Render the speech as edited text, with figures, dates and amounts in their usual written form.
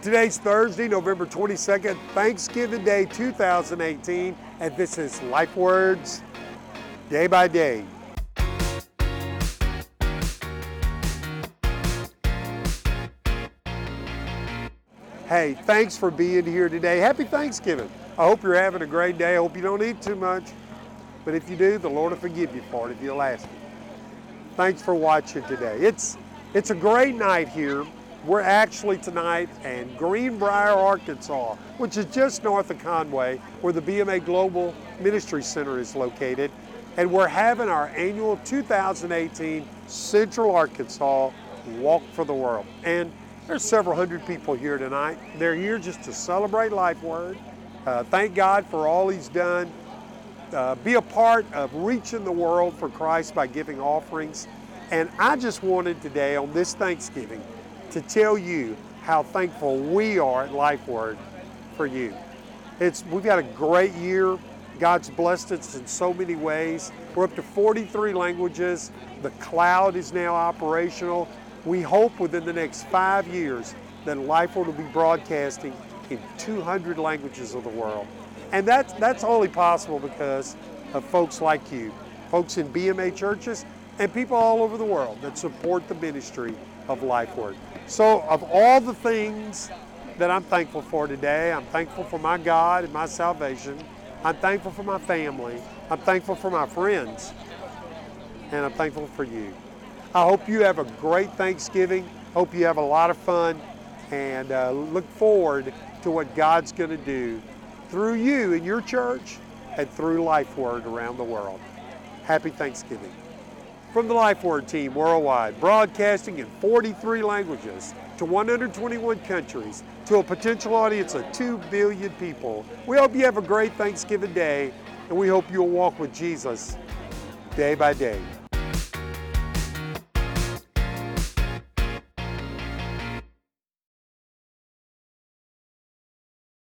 Today's Thursday, November 22nd, Thanksgiving Day 2018, and this is Life Words Day by Day. Hey, thanks for being here today. Happy Thanksgiving. I hope you're having a great day. I hope you don't eat too much, but if you do, the Lord will forgive you for it if you'll ask Him. Thanks for watching today. It's a great night here. We're actually tonight in Greenbrier, Arkansas, which is just north of Conway, where the BMA Global Ministry Center is located. And we're having our annual 2018 Central Arkansas Walk for the World. And there's several hundred people here tonight. They're here just to celebrate Life Word, thank God for all He's done, be a part of reaching the world for Christ by giving offerings. And I just wanted today on this Thanksgiving to tell you how thankful we are at Life Word for you. We've had a great year. God's blessed us in so many ways. We're up to 43 languages. The cloud is now operational. We hope within the next 5 years that Life Word will be broadcasting in 200 languages of the world. And that's only possible because of folks like you, folks in BMA churches, and people all over the world that support the ministry of Life Word. So of all the things that I'm thankful for today, I'm thankful for my God and my salvation. I'm thankful for my family. I'm thankful for my friends. And I'm thankful for you. I hope you have a great Thanksgiving. Hope you have a lot of fun. And look forward to what God's going to do through you in your church and through Life Word around the world. Happy Thanksgiving. From the Life Word team worldwide, broadcasting in 43 languages to 121 countries to a potential audience of 2 billion people, we hope you have a great Thanksgiving day, and we hope you'll walk with Jesus day by day.